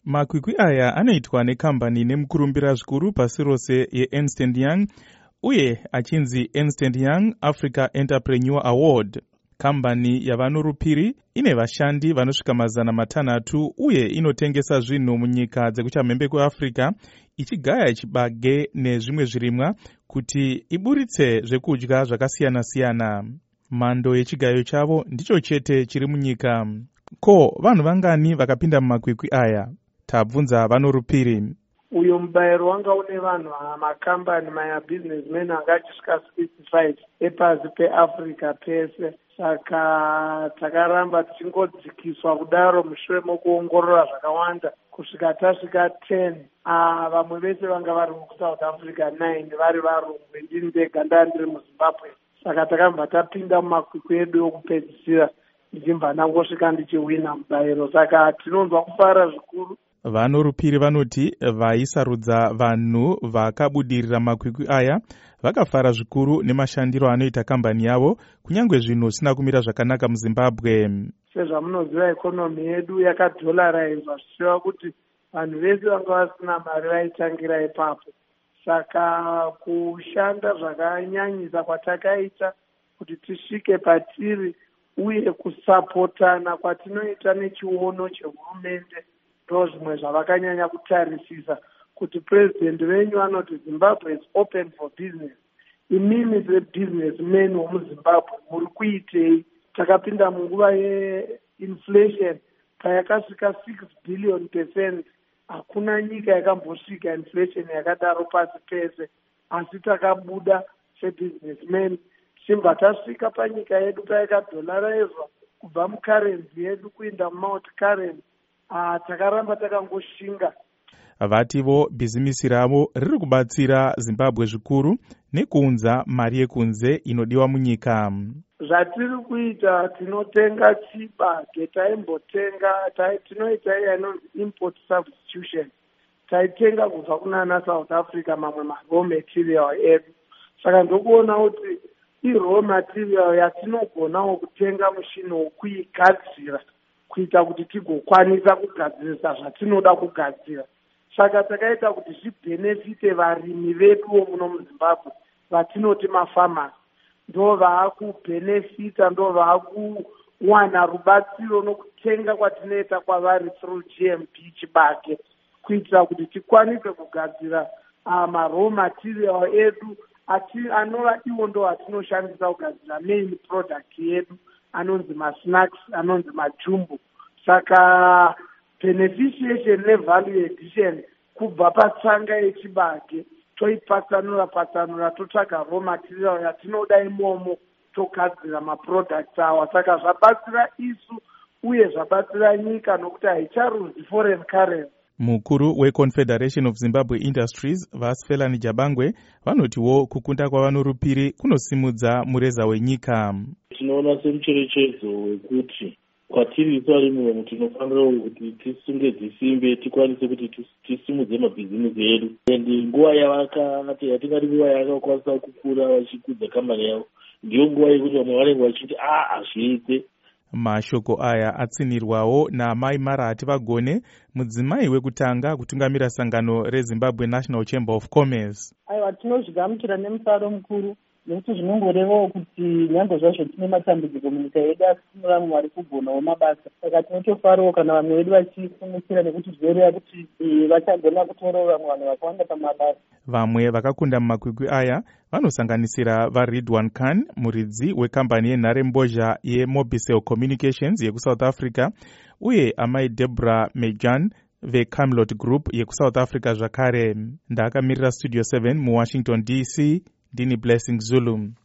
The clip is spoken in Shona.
Makwikwi aya anoitwa nekambani nemukurumbira zvikuru pasi rose yeErnst & Young uye achinzi Ernst & Young Africa Entrepreneur Award. Kambani yavanurupiri ine vashandi vanosvika 600 uye inotengesa zvinhu munyika dzekuchamhembe kweAfrica, ichigaya chibage nezvimwe zvirimwa kuti iburitse zvekudya zvakasiyana-siyana. Mhando yechigayo chavo ndicho chete chiri munyika. Ko, vanhu vangani vakapinda mumakwikwi aya? Tabvunza vanurupiri. Uyo mubayiro wanga une vanhu makambani businessmen angachisvika 65 epasi peAfrica pese. Saka takaramba tichingodzikiswa kudaro mushure mokuongorora zvakawanda kusvika tasvika 10. Vamwe vese vanga vari muSouth Africa 9 vari varungwe, ndini ndega ndandiri muZimbabwe. Saka takabva tapinda mumakwikwi edu okupedzisira ndichibva ndangosvika ndichiwina mubayiro. Saka tinonzwa kufara zvikuru. Vanurupiri vanoti vaisarudza vanhu vakabudirira makwikwi aya vakafara zvikuru nemashandiro anoita kambani yavo, kunyange zvinhu zvisina kumira zvakanaka muZimbabwe. Sezvamunoziva ikonomi yedu yakadolaraizwa zvicheva kuti vanhu vese vanga vasina mari vaitangira ipapo. Saka kushanda zvakanyanyisa kwatakaita kuti tisvike patiri uye kusapotana kwatinoita nechiono chehurumende ndo zvimwe zvavakanyanya kutarisisa, kuti president venyu anoti Zimbabwe is open for business. Imimi sebusinessmen womuZimbabwe muri kuitei? Takapinda munguva yeinflation payakasvika 6 billion %. Hakuna nyika yakambosvika inflation yakadaro pasi pese, asi takabuda sebusinessmen tichibva tasvika panyika yedu payakadolaraizwa kubva mukarenzi yedu kuenda mumount currency. Takaramba takangoshinga. Vativo bhizimisi ravo riri kubatsira Zimbabwe zvikuru nekuunza mari yekunze inodiwa munyika. Zvatiri kuita, tinotenga chibage, tinoita inonzi import substitution. Taitenga kubva kunana South Africa mamwe raw material edu. Saka ndokuona kuti raw material yatinogonawo kutenga mushini wokuigadzira kuita kuti tigokwanisa kugadzirisa zvatinoda kugadzira. Saka takaita kuti zvibhenefite varimi vedu muno muZimbabwe vatinoti mafamasi. Ndo vaakubhenefita, ndo vaakuwana rubatsiro nokutenga kwatinoita kwavari through GMP chibage, kuitira kuti tikwanise kugadzira raw material edu anova iwo ndo atinoshandisa kugadzira main product yedu anonzi masnacks, anonzi majumbo. Saka beneficiation nevalue addition kubva patsanga yechibage toipatsanura totsvaga raw material yatinoda imomo togadzira maproducts awa. Saka zvabatsira isu uye zvabatsira nyika nokuti haicharuzi foreign currency. Mukuru weConfederation of Zimbabwe Industries, Vasfelani Jabangwe, vanotiwo kukunda kwavanurupiri kunosimudza mureza wenyika. Tinoona semucherechedzo wekuti kwatiri isu varimi tinofanira kuti tisunge dzisimbe tikwanise kuti tisimudze mabhizimusi edu. Nguva yatingati nguva yakakwanisa kukura vachikudza kambani yavo, ndiyo nguva yekuti vamwe vanenge vachiti hazviite. Mashoko aya atsinirwawo naMai Marati Vagone, mudzimai wekutanga kutungamira sangano reZimbabwe National Chamber of Commerce. Aiwa, tinozvigamuchira nemufaro mukuru nekuti zvinongorevawo kuti nyange zvazvo tine matambudziko munyika yedu asi tine vamwe vari kugonawo mabasa. Saka tinotofarawo kana vamwe vedu vachisimukira nekuti zvinoreva kuti vachagona kutorawo vamwe vanhu vakawanda pamabasa. Vamwe vakakunda mumakwikwi aya vanosanganisira vaRidwan Khan, muridzi wekambani yenharembozha yeMobicel Communications yekuSouth Africa, uye amai Deborah Mejan veCamelot Group yekuSouth Africa zvakare. Ndakamirira Studio 7 muWashington DC, ndini Blessing Zulu.